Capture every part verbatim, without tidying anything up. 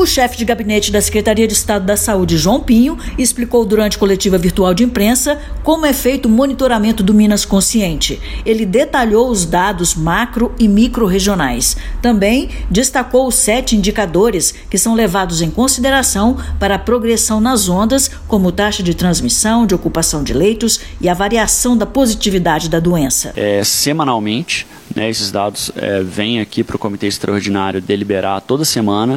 O chefe de gabinete da Secretaria de Estado da Saúde, João Pinho, explicou durante coletiva virtual de imprensa como é feito o monitoramento do Minas Consciente. Ele detalhou os dados macro e micro-regionais. Também destacou os sete indicadores que são levados em consideração para a progressão nas ondas, como taxa de transmissão, de ocupação de leitos e a variação da positividade da doença. É, semanalmente, né, esses dados é, vêm aqui para o Comitê Extraordinário deliberar toda semana.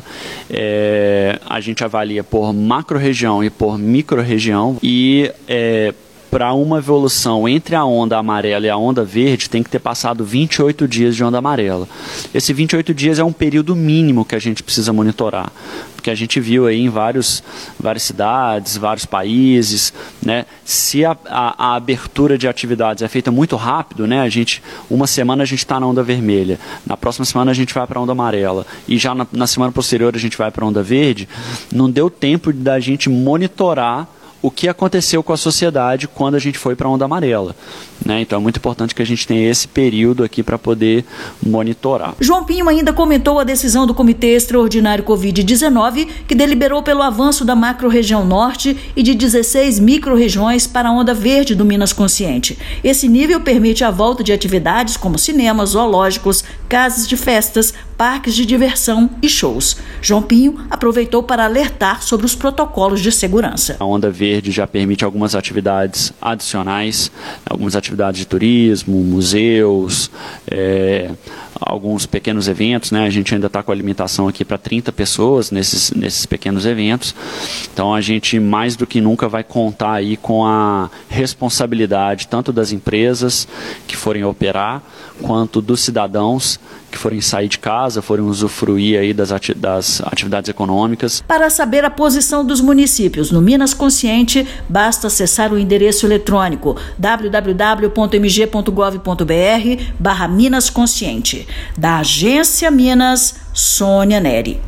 É, a gente avalia por macro-região e por micro-região e é, para uma evolução entre a onda amarela e a onda verde tem que ter passado vinte e oito dias de onda amarela. Esse vinte e oito dias é um período mínimo que a gente precisa monitorar, porque a gente viu aí em vários, várias cidades, vários países, né, se a, a, a abertura de atividades é feita muito rápido, né, a gente, uma semana a gente está na onda vermelha, na próxima semana a gente vai para a onda amarela e já na, na semana posterior a gente vai para a onda verde, não deu tempo da gente monitorar o que aconteceu com a sociedade quando a gente foi para a onda amarela, né? Então é muito importante que a gente tenha esse período aqui para poder monitorar. João Pinho ainda comentou a decisão do Comitê Extraordinário covid dezenove, que deliberou pelo avanço da macro-região norte e de dezesseis micro-regiões para a onda verde do Minas Consciente. Esse nível permite a volta de atividades como cinemas, zoológicos, casas de festas, parques de diversão e shows. João Pinho aproveitou para alertar sobre os protocolos de segurança. A onda verde já permite algumas atividades adicionais, algumas atividades de turismo, museus, é, alguns pequenos eventos, né? A gente ainda está com a limitação aqui para trinta pessoas nesses, nesses pequenos eventos. Então a gente mais do que nunca vai contar aí com a responsabilidade tanto das empresas que forem operar, quanto dos cidadãos que forem sair de casa, forem usufruir aí das, ati- das atividades econômicas. Para saber a posição dos municípios no Minas Consciente, basta acessar o endereço eletrônico w w w ponto m g ponto gov ponto b r barra Minas Consciente. Da Agência Minas, Sônia Neri.